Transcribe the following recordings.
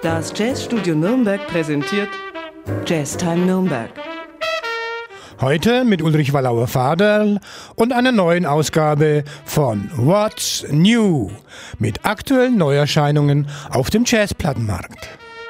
Das Jazzstudio Nürnberg präsentiert Jazztime Nürnberg. Heute mit Ulrich Wallauer-Vaderl und einer neuen Ausgabe von What's New mit aktuellen Neuerscheinungen auf dem Jazzplattenmarkt.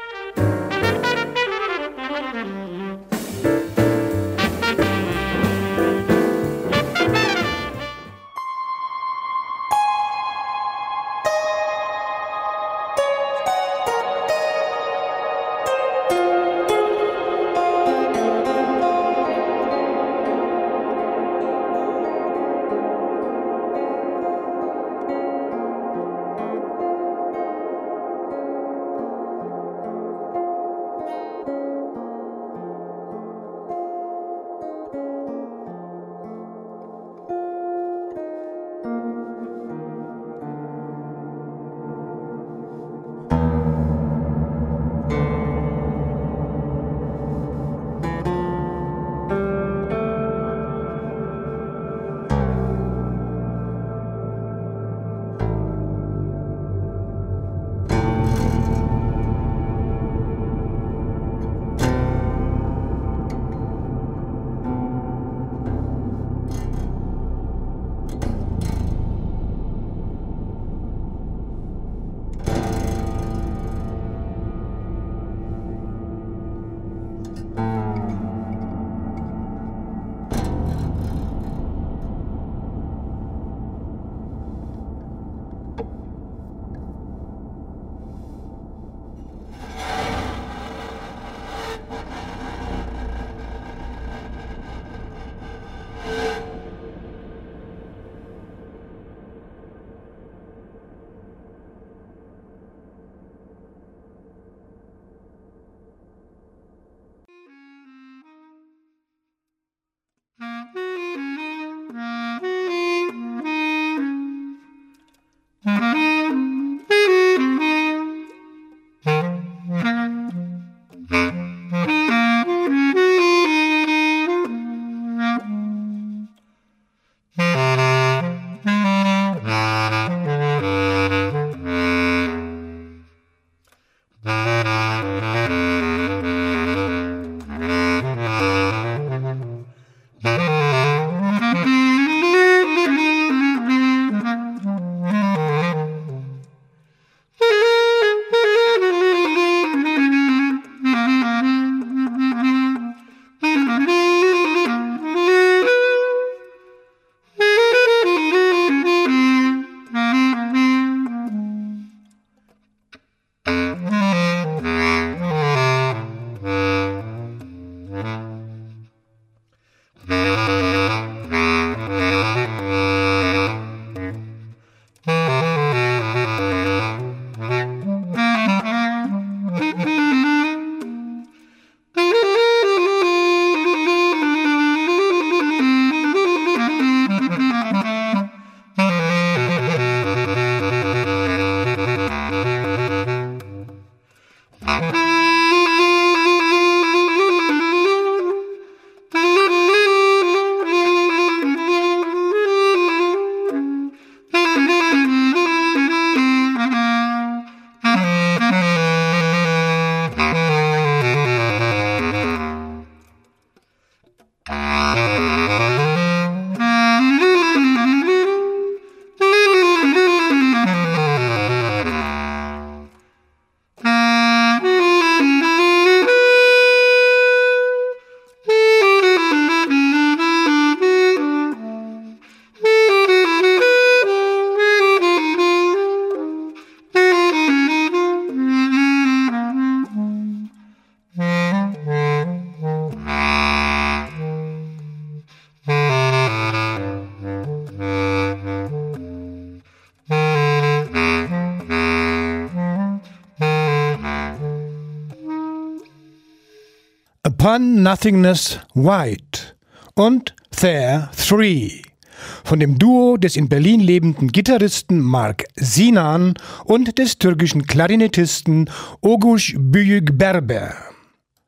Upon Nothingness White und There 3 von dem Duo des in Berlin lebenden Gitarristen Mark Sinan und des türkischen Klarinettisten Oguş Büyükberber.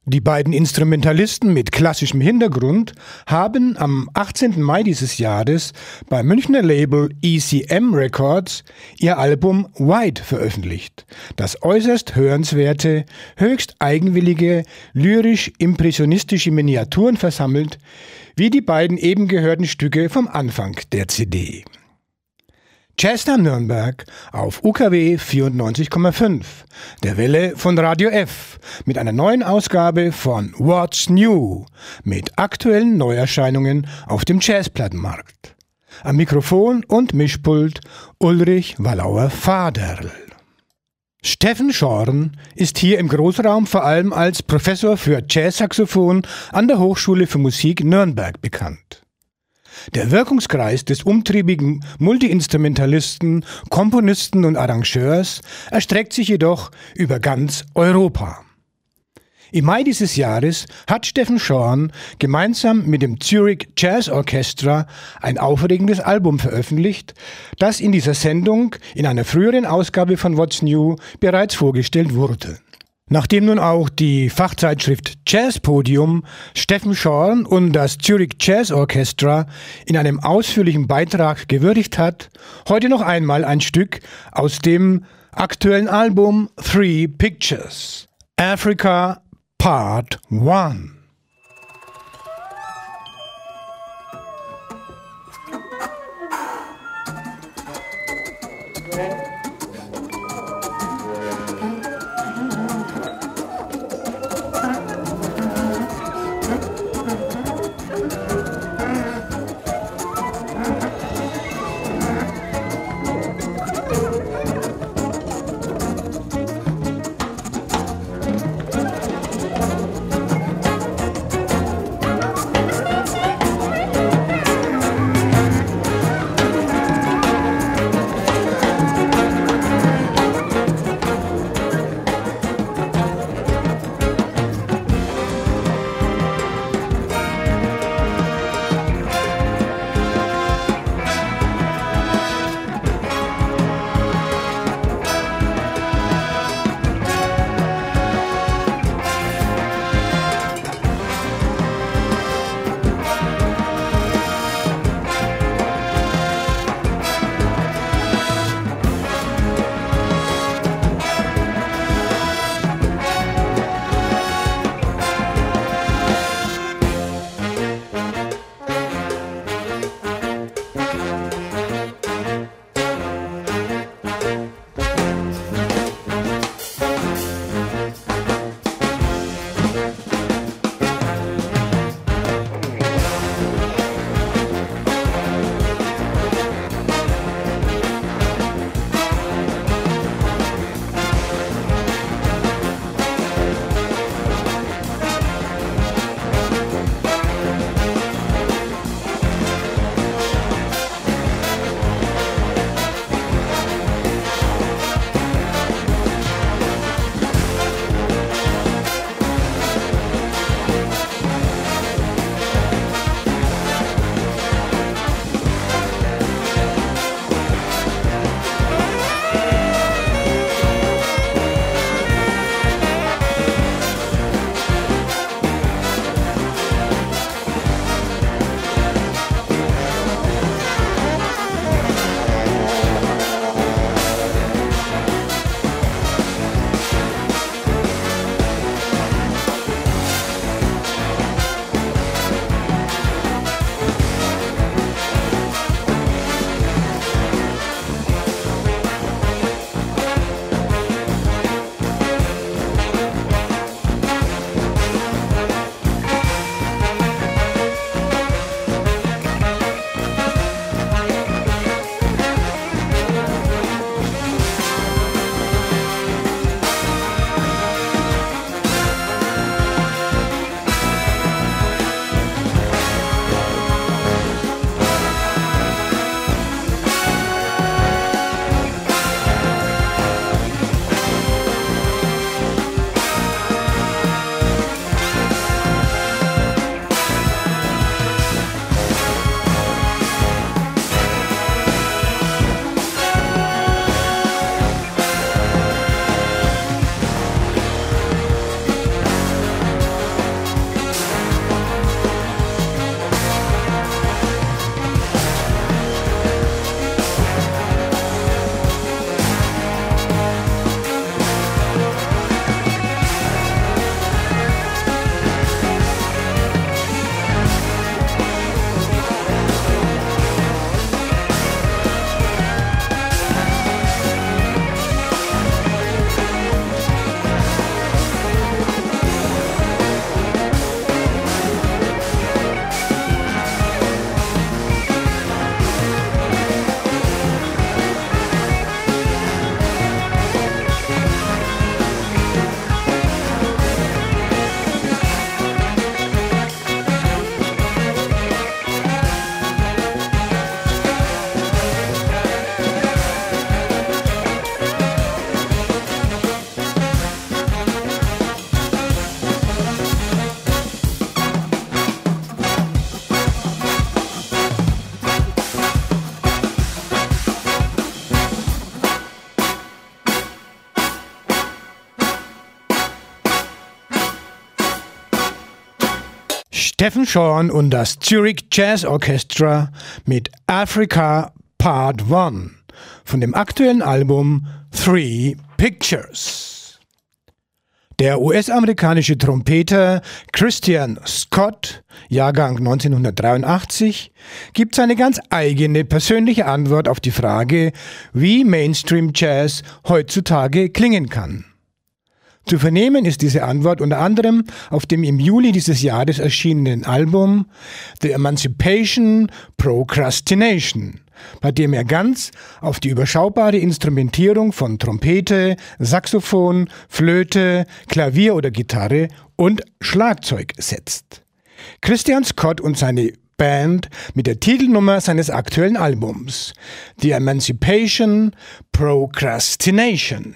Die beiden Instrumentalisten mit klassischem Hintergrund haben am 18. Mai dieses Jahres beim Münchner Label ECM Records ihr Album White veröffentlicht, das äußerst hörenswerte, höchst eigenwillige, lyrisch-impressionistische Miniaturen versammelt, wie die beiden eben gehörten Stücke vom Anfang der CD. Jazztime Nürnberg auf UKW 94,5, der Welle von Radio F, mit einer neuen Ausgabe von What's New, mit aktuellen Neuerscheinungen auf dem Jazzplattenmarkt. Am Mikrofon und Mischpult Ulrich Wallauer-Faderl. Steffen Schorn ist hier im Großraum vor allem als Professor für Jazzsaxophon an der Hochschule für Musik Nürnberg bekannt. Der Wirkungskreis des umtriebigen Multiinstrumentalisten, Komponisten und Arrangeurs erstreckt sich jedoch über ganz Europa. Im Mai dieses Jahres hat Steffen Schorn gemeinsam mit dem Zurich Jazz Orchestra ein aufregendes Album veröffentlicht, das in dieser Sendung in einer früheren Ausgabe von What's New bereits vorgestellt wurde. Nachdem nun auch die Fachzeitschrift Jazzpodium Steffen Schorn und das Zurich Jazz Orchestra in einem ausführlichen Beitrag gewürdigt hat, heute noch einmal ein Stück aus dem aktuellen Album Three Pictures, Africa Part 1. Stephen Shorn und das Zurich Jazz Orchestra mit Africa Part 1 von dem aktuellen Album Three Pictures. Der US-amerikanische Trompeter Christian Scott, Jahrgang 1983, gibt seine ganz eigene persönliche Antwort auf die Frage, wie Mainstream Jazz heutzutage klingen kann. Zu vernehmen ist diese Antwort unter anderem auf dem im Juli dieses Jahres erschienenen Album The Emancipation Procrastination, bei dem er ganz auf die überschaubare Instrumentierung von Trompete, Saxophon, Flöte, Klavier oder Gitarre und Schlagzeug setzt. Christian Scott und seine Band mit der Titelnummer seines aktuellen Albums The Emancipation Procrastination.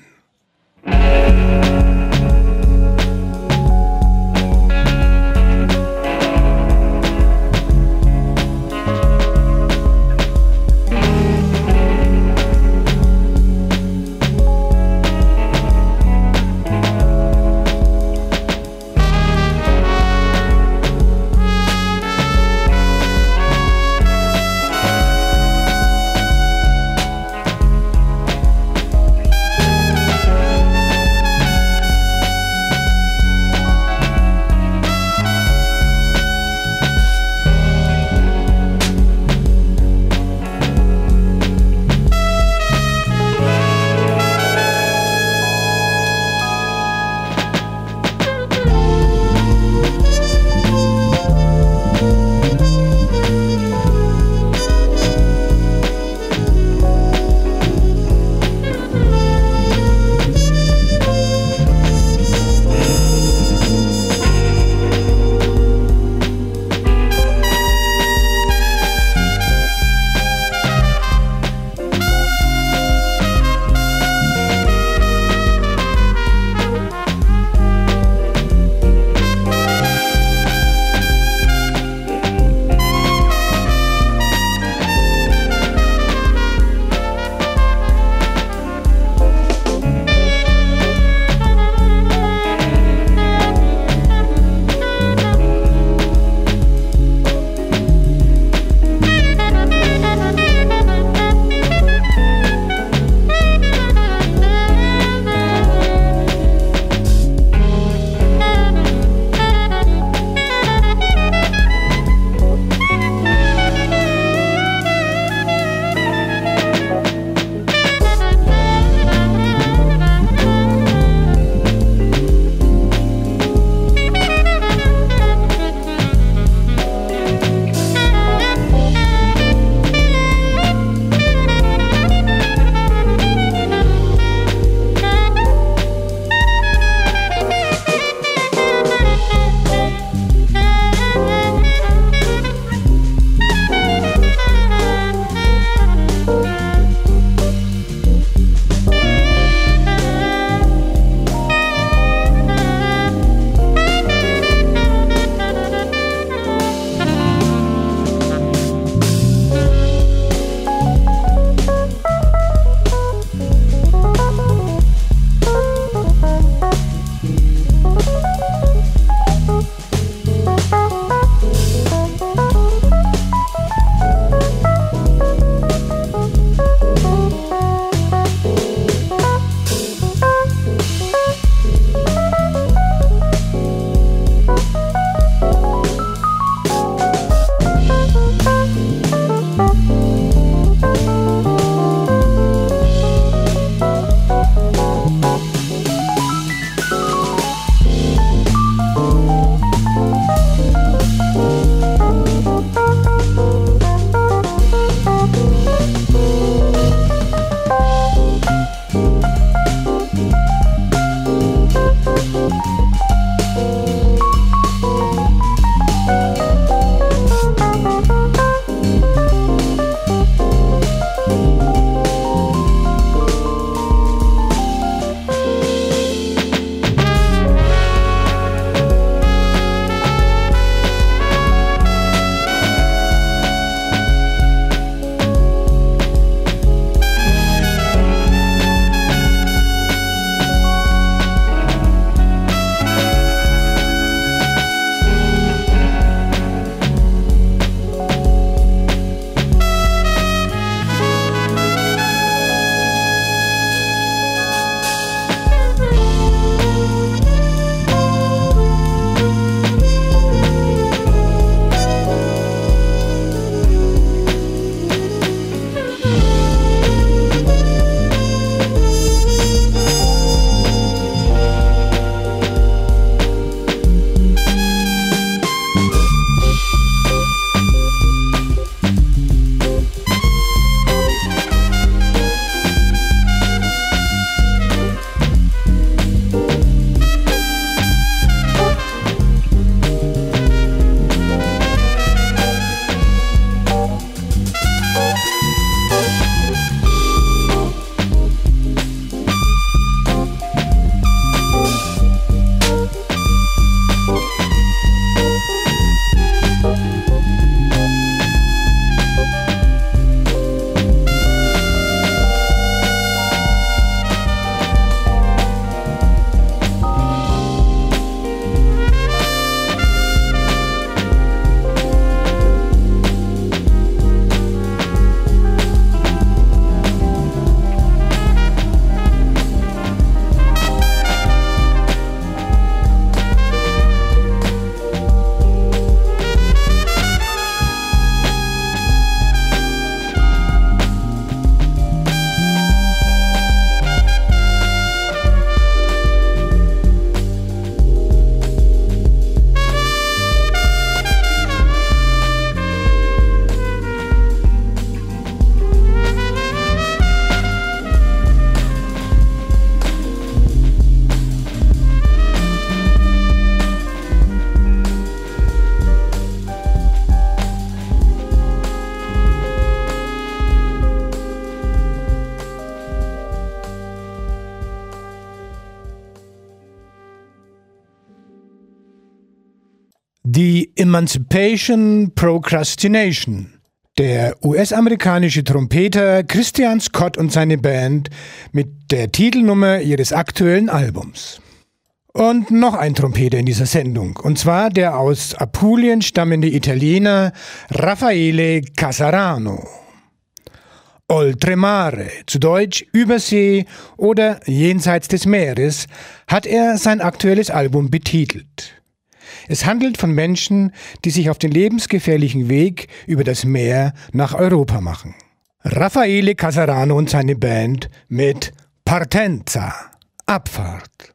The Emancipation Procrastination. Der US-amerikanische Trompeter Christian Scott und seine Band mit der Titelnummer ihres aktuellen Albums. Und noch ein Trompeter in dieser Sendung, und zwar der aus Apulien stammende Italiener Raffaele Casarano. Oltremare, zu Deutsch Übersee oder Jenseits des Meeres, hat er sein aktuelles Album betitelt. Es handelt von Menschen, die sich auf den lebensgefährlichen Weg über das Meer nach Europa machen. Raffaele Casarano und seine Band mit Partenza, Abfahrt.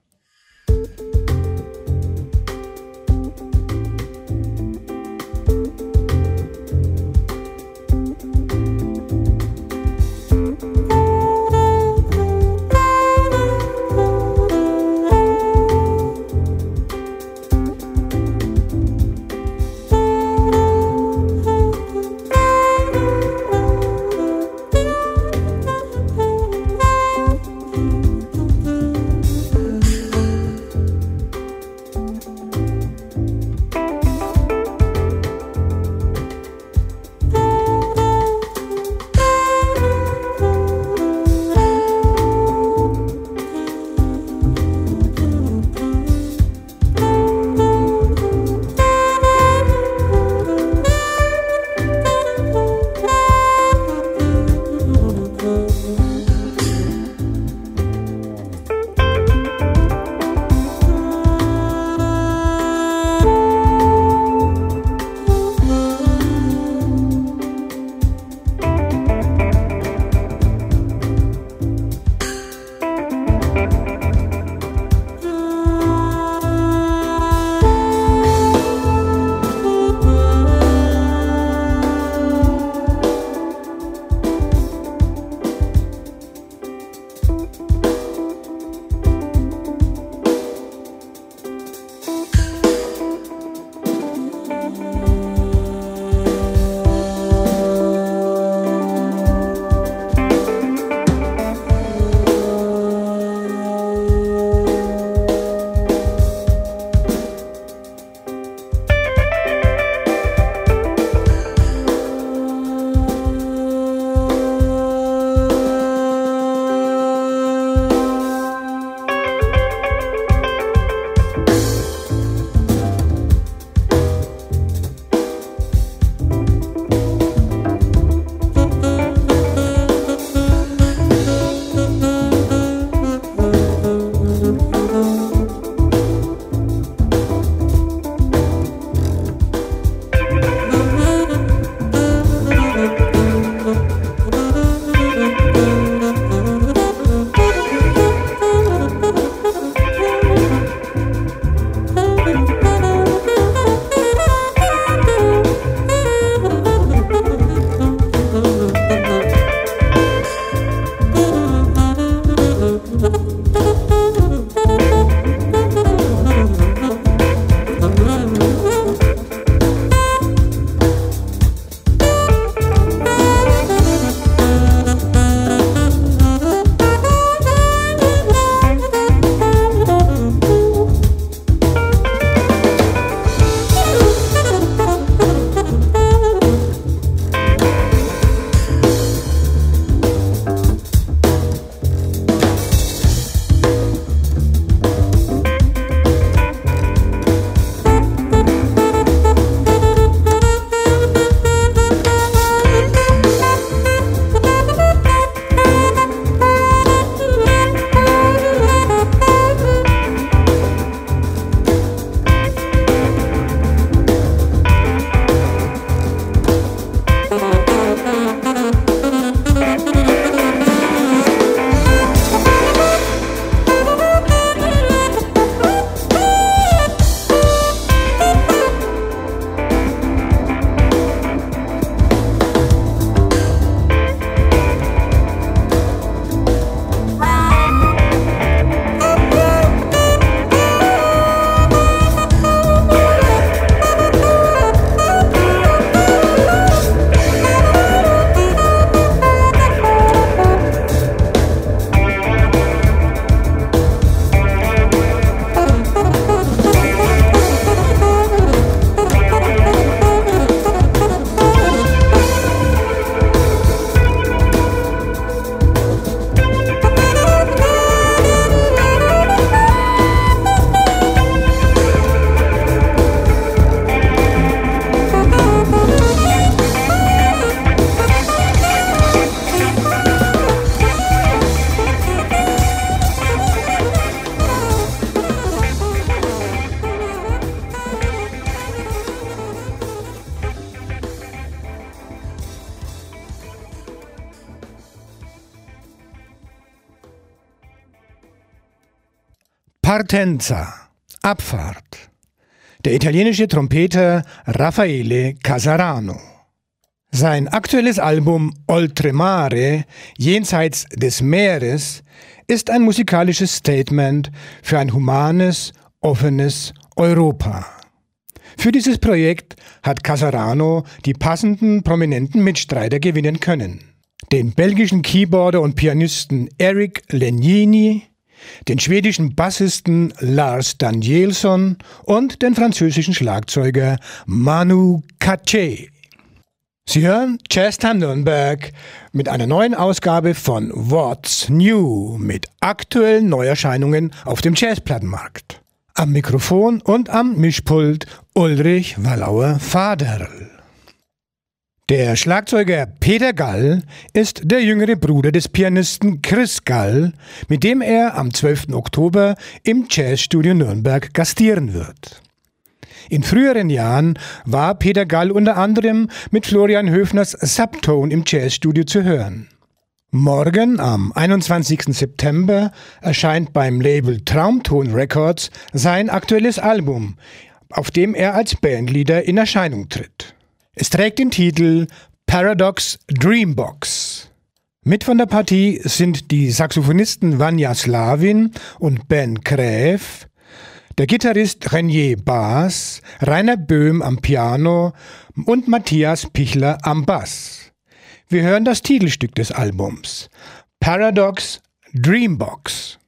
Partenza, Abfahrt. Der italienische Trompeter Raffaele Casarano. Sein aktuelles Album Oltremare, Jenseits des Meeres, ist ein musikalisches Statement für ein humanes, offenes Europa. Für dieses Projekt hat Casarano die passenden prominenten Mitstreiter gewinnen können. Den belgischen Keyboarder und Pianisten Eric Legnini, den schwedischen Bassisten Lars Danielsson und den französischen Schlagzeuger Manu Katché. Sie hören Jazztime Nürnberg mit einer neuen Ausgabe von What's New mit aktuellen Neuerscheinungen auf dem Jazzplattenmarkt. Am Mikrofon und am Mischpult Ulrich Wallauer-Faderl. Der Schlagzeuger Peter Gall ist der jüngere Bruder des Pianisten Chris Gall, mit dem er am 12. Oktober im Jazzstudio Nürnberg gastieren wird. In früheren Jahren war Peter Gall unter anderem mit Florian Höfners Subtone im Jazzstudio zu hören. Morgen, am 21. September, erscheint beim Label Traumton Records sein aktuelles Album, auf dem er als Bandleader in Erscheinung tritt. Es trägt den Titel Paradox Dreambox. Mit von der Partie sind die Saxophonisten Vanja Slavin und Ben Kräf, der Gitarrist Renier Baas, Rainer Böhm am Piano und Matthias Pichler am Bass. Wir hören das Titelstück des Albums, Paradox Dreambox.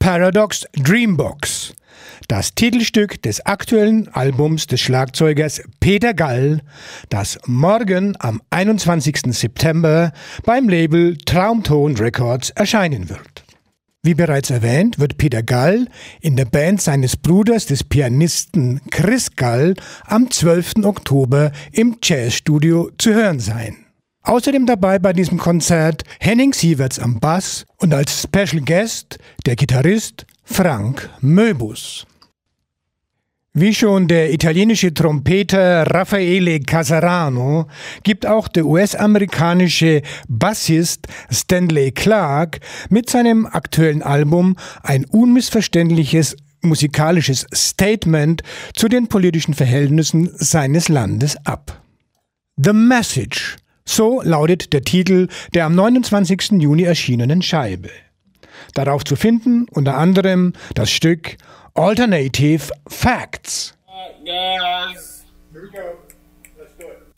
Paradox Dreambox, das Titelstück des aktuellen Albums des Schlagzeugers Peter Gall, das morgen am 21. September beim Label Traumton Records erscheinen wird. Wie bereits erwähnt, wird Peter Gall in der Band seines Bruders, des Pianisten Chris Gall, am 12. Oktober im Jazzstudio zu hören sein. Außerdem dabei bei diesem Konzert Henning Sieverts am Bass und als Special Guest der Gitarrist Frank Möbus. Wie schon der italienische Trompeter Raffaele Casarano gibt auch der US-amerikanische Bassist Stanley Clarke mit seinem aktuellen Album ein unmissverständliches musikalisches Statement zu den politischen Verhältnissen seines Landes ab. The Message, so lautet der Titel der am 29. Juni erschienenen Scheibe. Darauf zu finden unter anderem das Stück Alternative Facts. Guys. Here we go. Let's do it.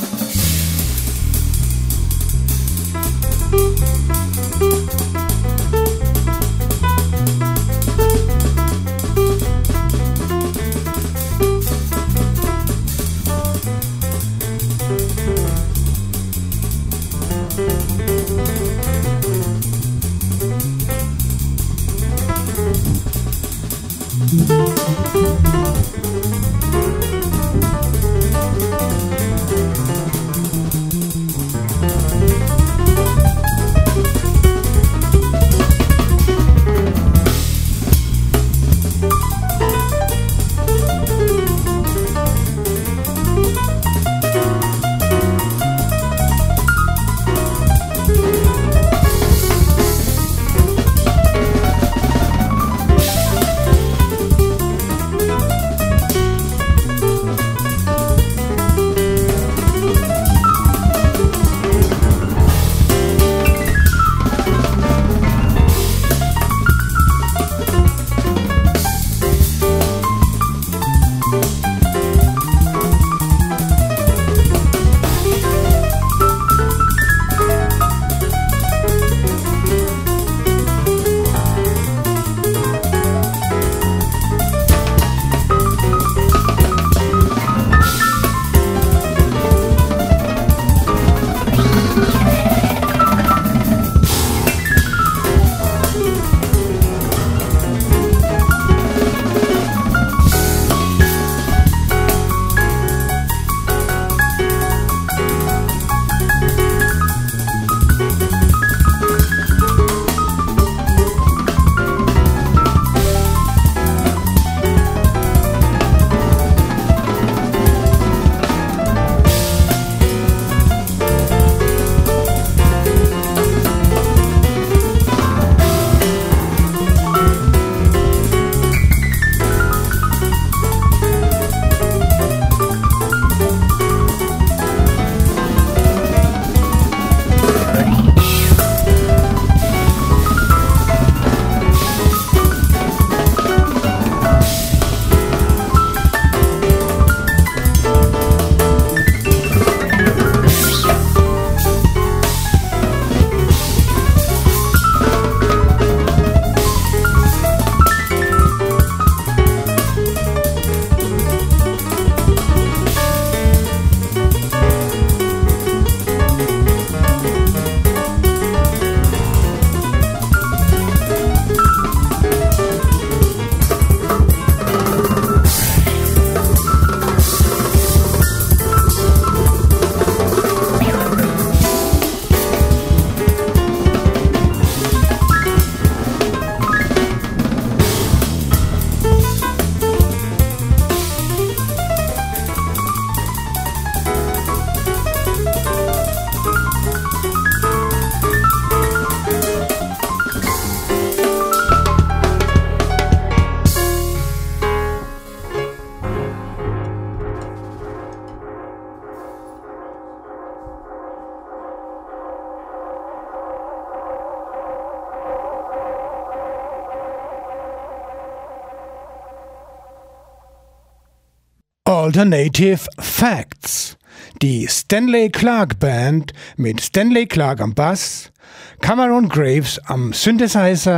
Alternative Facts. Die Stanley Clarke Band mit Stanley Clarke am Bass, Cameron Graves am Synthesizer,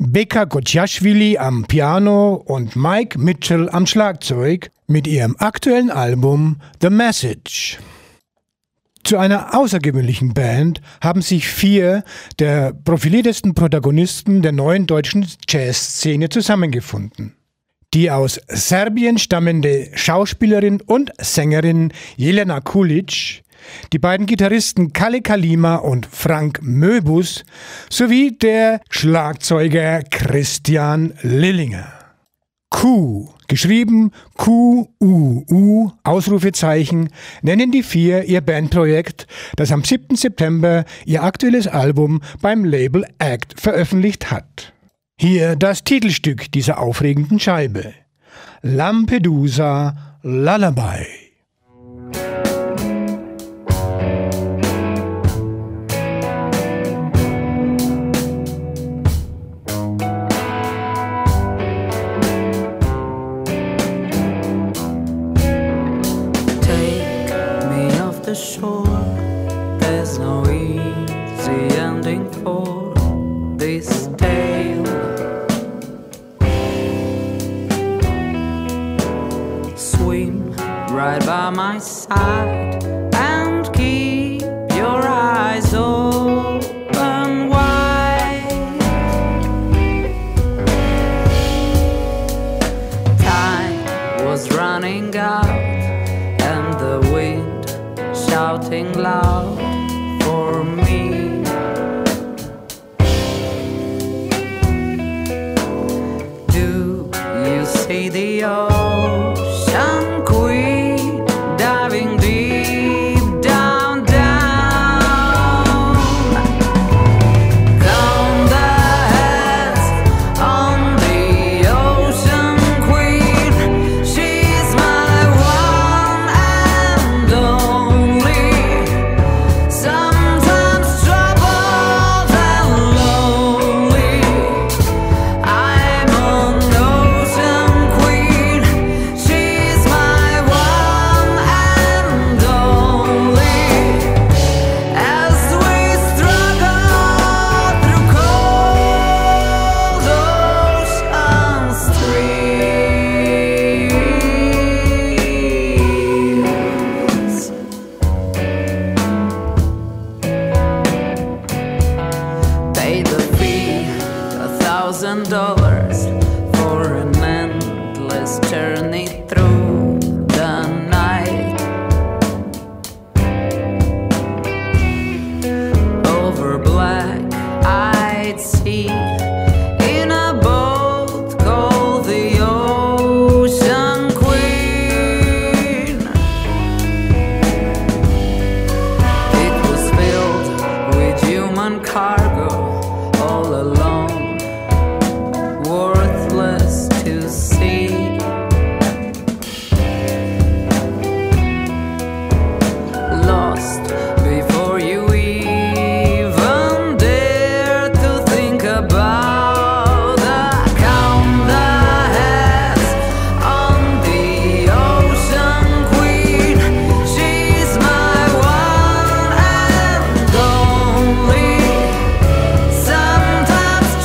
Beka Gotjaschwili am Piano und Mike Mitchell am Schlagzeug mit ihrem aktuellen Album The Message. Zu einer außergewöhnlichen Band haben sich 4 der profiliertesten Protagonisten der neuen deutschen Jazzszene zusammengefunden. Die aus Serbien stammende Schauspielerin und Sängerin Jelena Kulic, die beiden Gitarristen Kalle Kalima und Frank Möbus sowie der Schlagzeuger Christian Lillinger. Q, geschrieben Q-U-U, Ausrufezeichen, nennen die 4 ihr Bandprojekt, das am 7. September ihr aktuelles Album beim Label Act veröffentlicht hat. Hier das Titelstück dieser aufregenden Scheibe: Lampedusa Lullaby. Shore, there's no easy ending for this tale. Swim right by my side and keep your eyes open wide. Time was running out and the wind shouting loud for me. Do you see the ocean queen diving deep down, down? Count the heads on the ocean queen. She's my one and only. Sometimes troubled and lonely, I'm an ocean queen. She's my one and only. As we struggle through cold ocean streams, pay the fee, $1,000 for an endless journey through the night. Over black-eyed sea, in a boat called the Ocean Queen. It was filled with human cargo, all alone, worthless to see. Lost before you even dare to think about the count the heads on the Ocean Queen. She's my one and only. Sometimes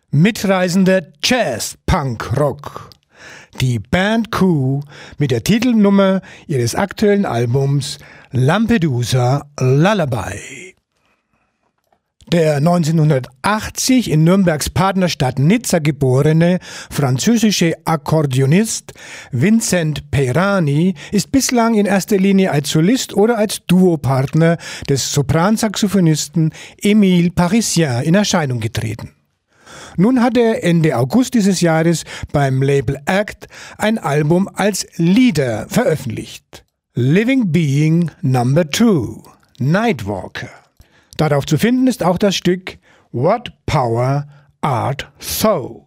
Mitreisender Jazz-Punk-Rock. Die Band Q mit der Titelnummer ihres aktuellen Albums Lampedusa Lullaby. Der 1980 in Nürnbergs Partnerstadt Nizza geborene französische Akkordeonist Vincent Peyrani ist bislang in erster Linie als Solist oder als Duopartner des Sopransaxophonisten Émile Parisien in Erscheinung getreten. Nun hat er Ende August dieses Jahres beim Label Act ein Album als Lieder veröffentlicht. Living Being No. 2, Nightwalker. Darauf zu finden ist auch das Stück What Power Art Thou.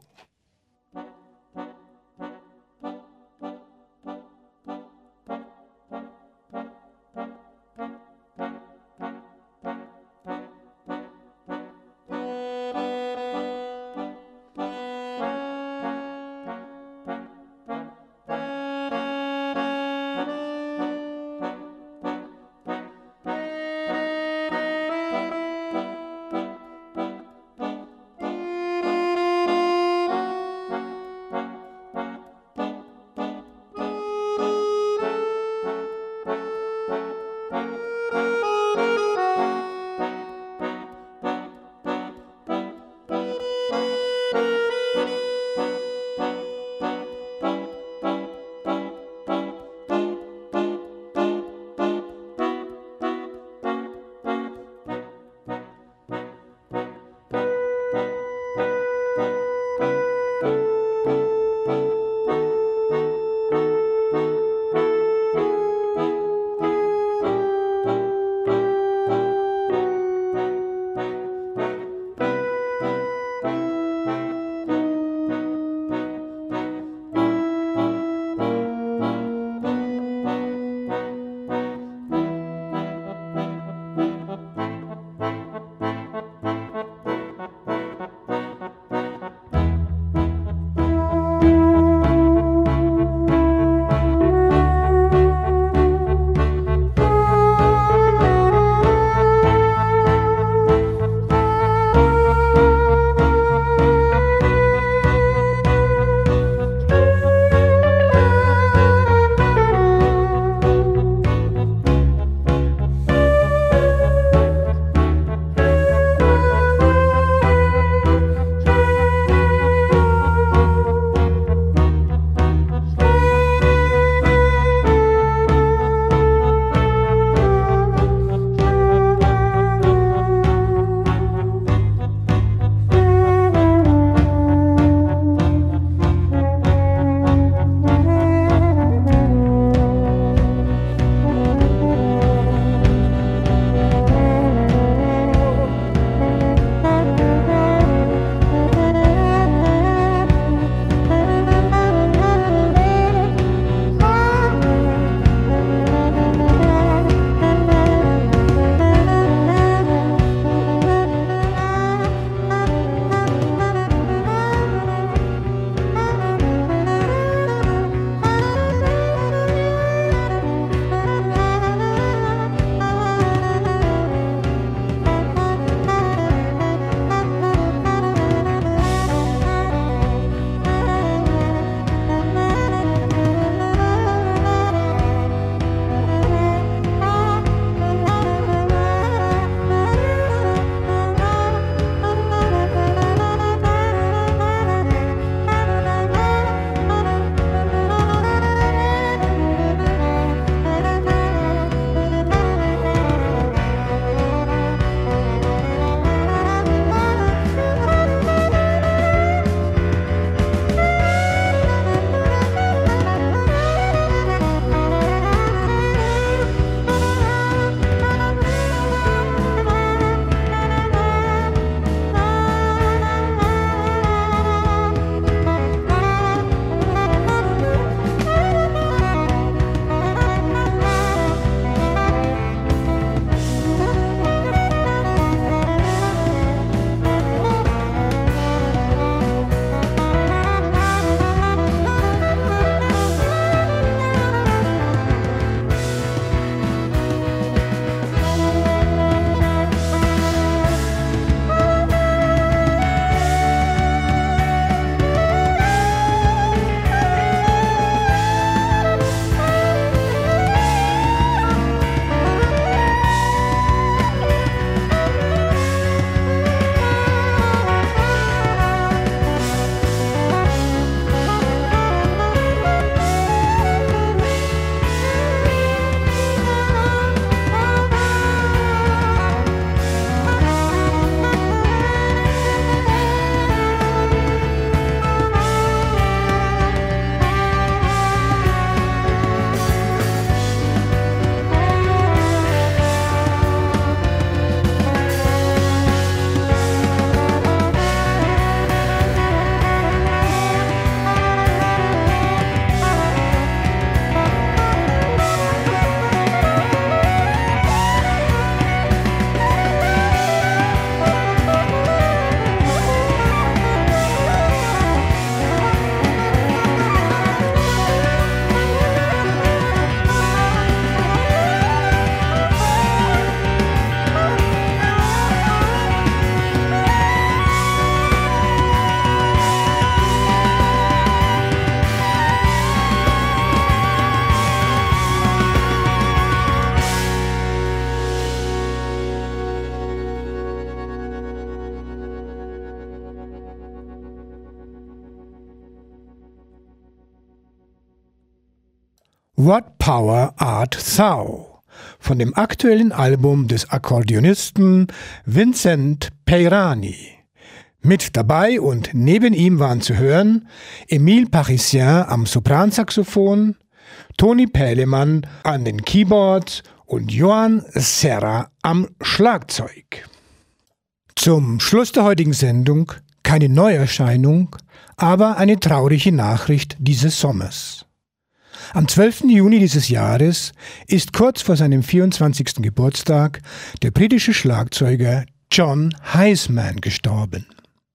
What Power Art Thou von dem aktuellen Album des Akkordeonisten Vincent Peirani. Mit dabei und neben ihm waren zu hören Emile Parisien am Sopransaxophon, Toni Pählemann an den Keyboards und Johann Serra am Schlagzeug. Zum Schluss der heutigen Sendung keine Neuerscheinung, aber eine traurige Nachricht dieses Sommers. Am 12. Juni dieses Jahres ist kurz vor seinem 24. Geburtstag der britische Schlagzeuger John Hiseman gestorben.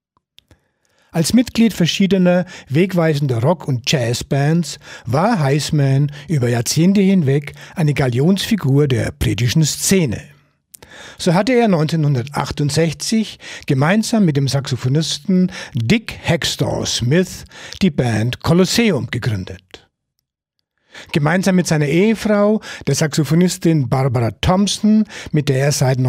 Als Mitglied verschiedener wegweisender Rock- und Jazzbands war Hiseman über Jahrzehnte hinweg eine Galionsfigur der britischen Szene. So hatte er 1968 gemeinsam mit dem Saxophonisten Dick Hextall Smith die Band Colosseum gegründet. Gemeinsam mit seiner Ehefrau, der Saxophonistin Barbara Thompson, mit der er seit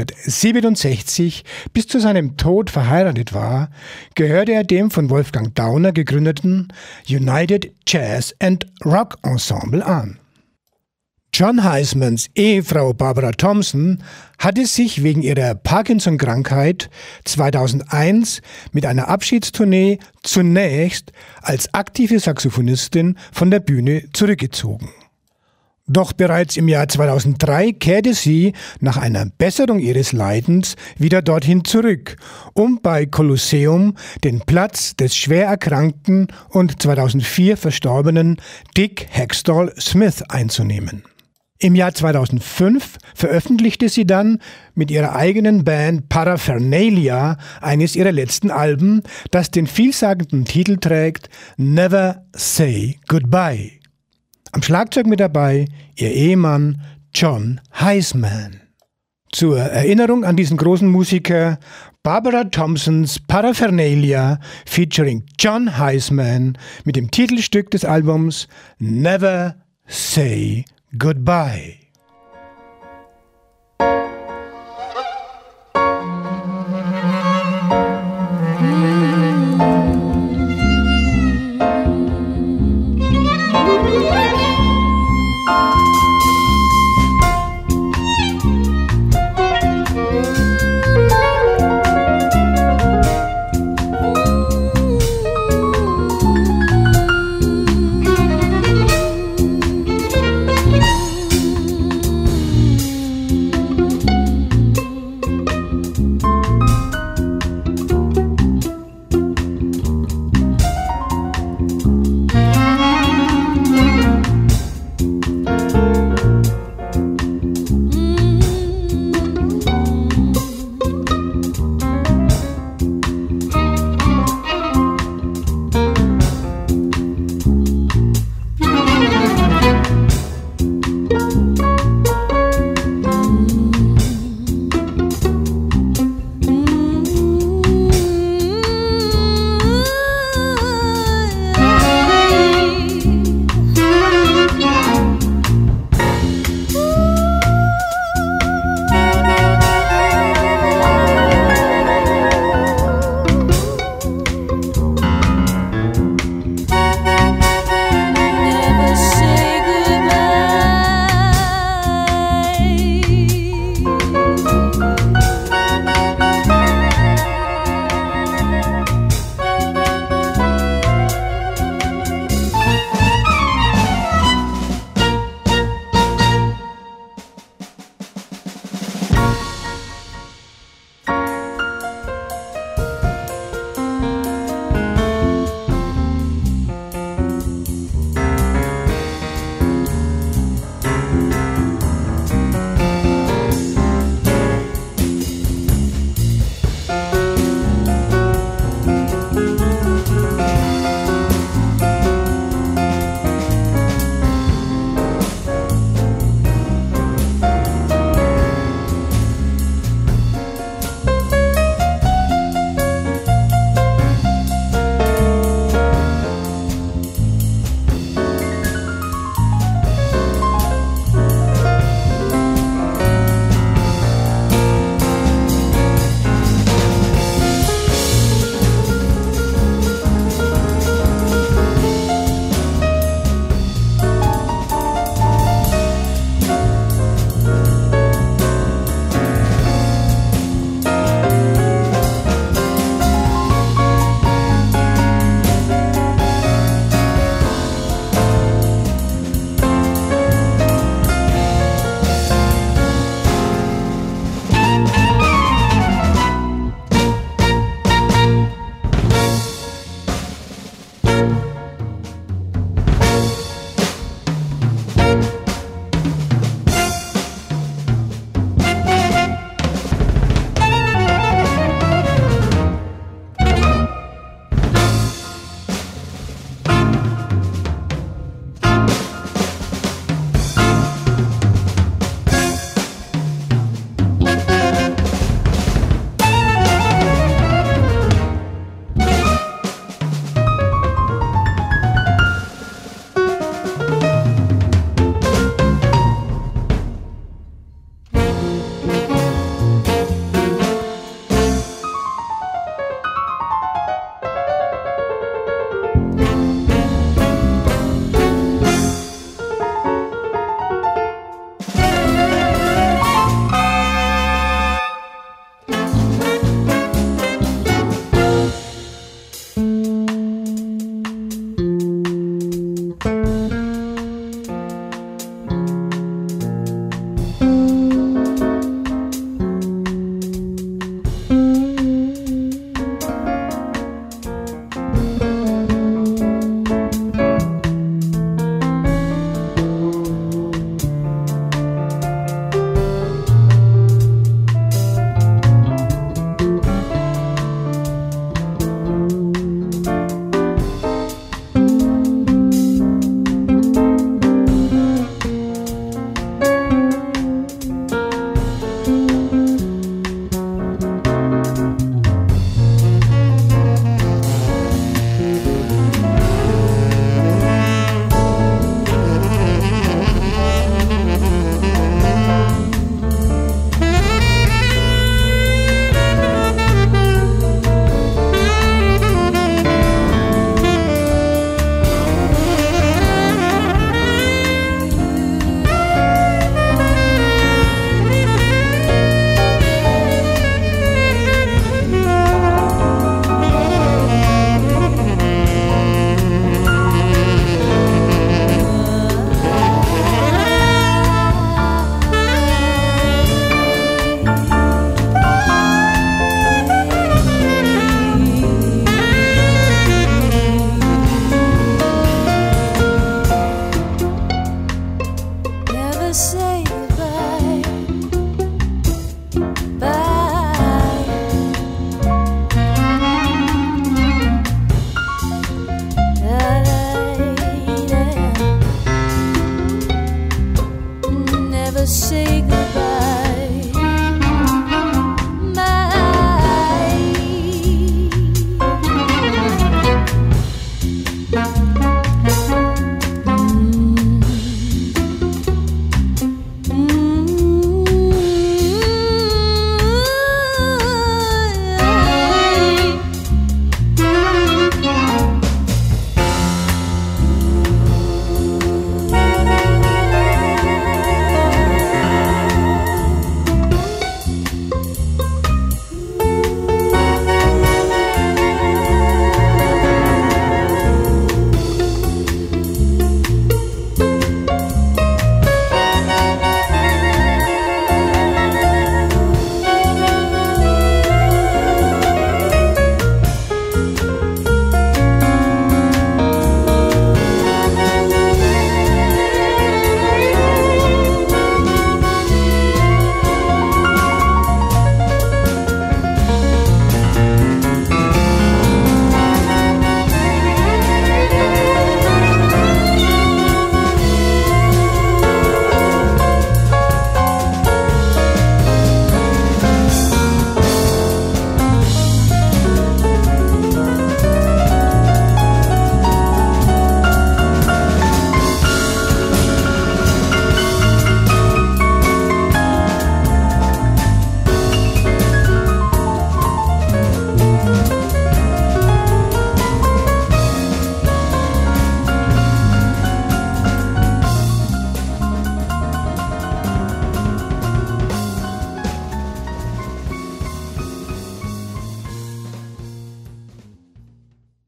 1967 bis zu seinem Tod verheiratet war, gehörte er dem von Wolfgang Dauner gegründeten United Jazz and Rock Ensemble an. John Hisemans Ehefrau Barbara Thompson hatte sich wegen ihrer Parkinson-Krankheit 2001 mit einer Abschiedstournee zunächst als aktive Saxophonistin von der Bühne zurückgezogen. Doch bereits im Jahr 2003 kehrte sie nach einer Besserung ihres Leidens wieder dorthin zurück, um bei Colosseum den Platz des schwer erkrankten und 2004 verstorbenen Dick Hextall Smith einzunehmen. Im Jahr 2005 veröffentlichte sie dann mit ihrer eigenen Band Paraphernalia eines ihrer letzten Alben, das den vielsagenden Titel trägt Never Say Goodbye. Am Schlagzeug mit dabei ihr Ehemann John Hiseman. Zur Erinnerung an diesen großen Musiker Barbara Thompsons Paraphernalia featuring John Hiseman mit dem Titelstück des Albums Never Say Goodbye.